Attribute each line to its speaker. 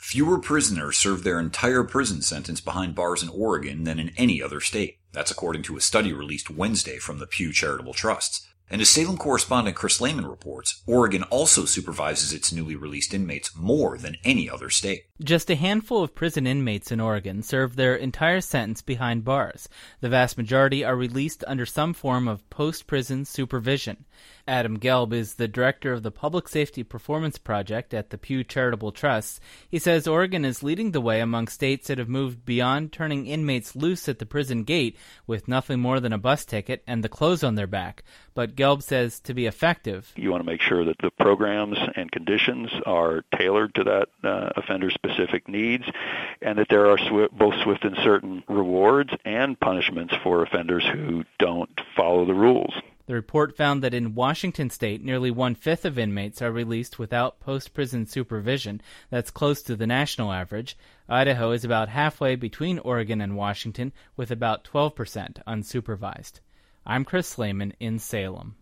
Speaker 1: Fewer prisoners serve their entire prison sentence behind bars in Oregon than in any other state. That's according to a study released Wednesday from the Pew Charitable Trusts. And as Salem correspondent Chris Lehman reports, Oregon also supervises its newly released inmates more than any other state.
Speaker 2: Just a handful of prison inmates in Oregon serve their entire sentence behind bars. The vast majority are released under some form of post-prison supervision. Adam Gelb is the director of the Public Safety Performance Project at the Pew Charitable Trusts. He says Oregon is leading the way among states that have moved beyond turning inmates loose at the prison gate with nothing more than a bus ticket and the clothes on their back. But Gelb says to be effective,
Speaker 3: you want to make sure that the programs and conditions are tailored to that offender's specific needs, and that there are both swift and certain rewards and punishments for offenders who don't follow the rules.
Speaker 2: The report found that in Washington state, nearly one-fifth of inmates are released without post-prison supervision. That's close to the national average. Idaho is about halfway between Oregon and Washington, with about 12% unsupervised. I'm Chris Lehman in Salem.